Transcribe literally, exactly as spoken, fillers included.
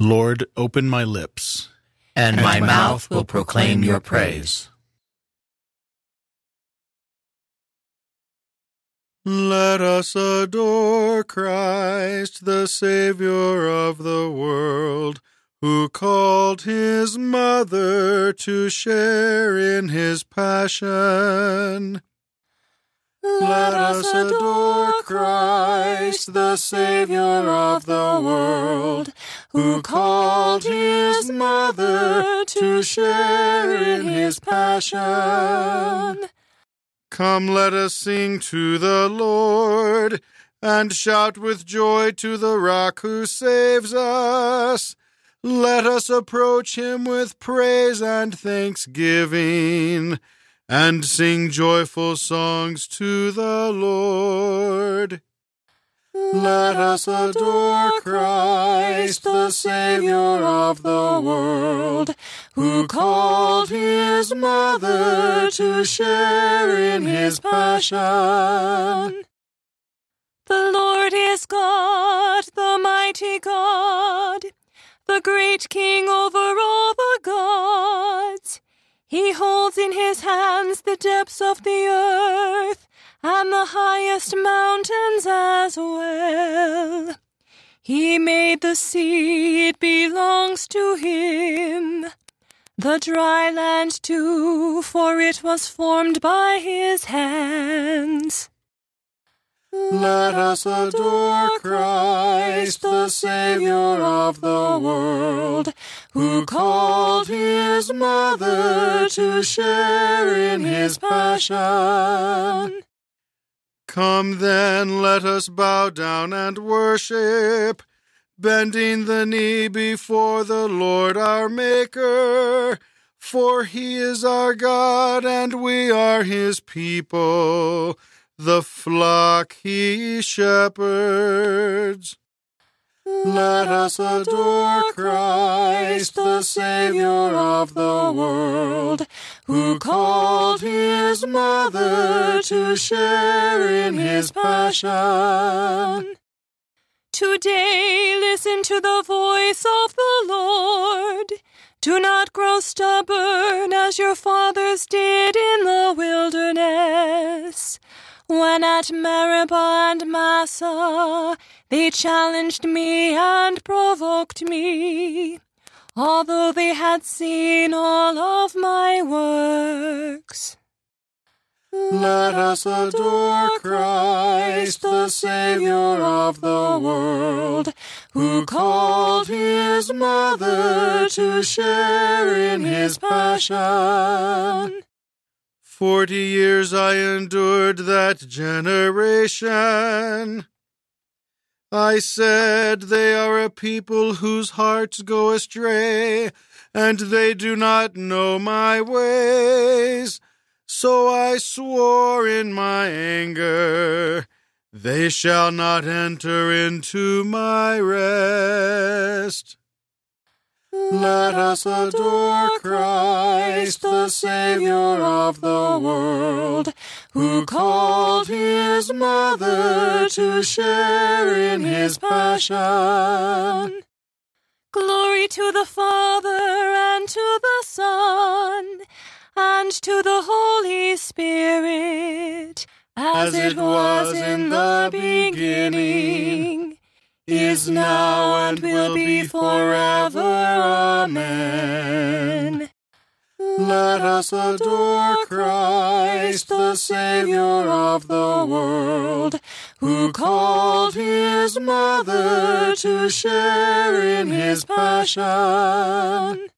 Lord, open my lips, and my mouth will proclaim your praise. Let us adore Christ, the Savior of the world, who called his mother to share in his passion. Let us adore Christ, the Savior of the world, who called his mother to share in his passion. Come, let us sing to the Lord, and shout with joy to the Rock who saves us. Let us approach him with praise and thanksgiving, and sing joyful songs to the Lord. Let us adore Christ, the Savior of the world, who called his mother to share in his passion. The Lord is God, the mighty God, the great King over all the gods. He holds in his hands the depths of the earth, and the highest mountains as well. He made the sea, it belongs to him. The dry land too, for it was formed by his hands. Let us adore Christ, the Savior of the world, who called his mother to share in his passion. Come then, let us bow down and worship, bending the knee before the Lord our Maker, for he is our God and we are his people, the flock he shepherds. Let us adore Christ, the Savior of the world, who called his mother to share in his passion. Today listen to the voice of the Lord. Do not grow stubborn as your fathers did in the wilderness, when at Meribah and Massah they challenged me and provoked me, although they had seen all of my works. Let us adore Christ, the Savior of the world, who called his mother to share in his passion. Forty years I endured that generation. I said, they are a people whose hearts go astray, and they do not know my ways. So I swore in my anger, they shall not enter into my rest. Let us adore Christ, the Savior of the world, who called his mother to share in his passion. Glory to the Father, and to the Son, and to the Holy Spirit, as it was in the beginning, is now, and will be forever. Amen. Let us adore Christ, the Savior of the world, who called his mother to share in his passion.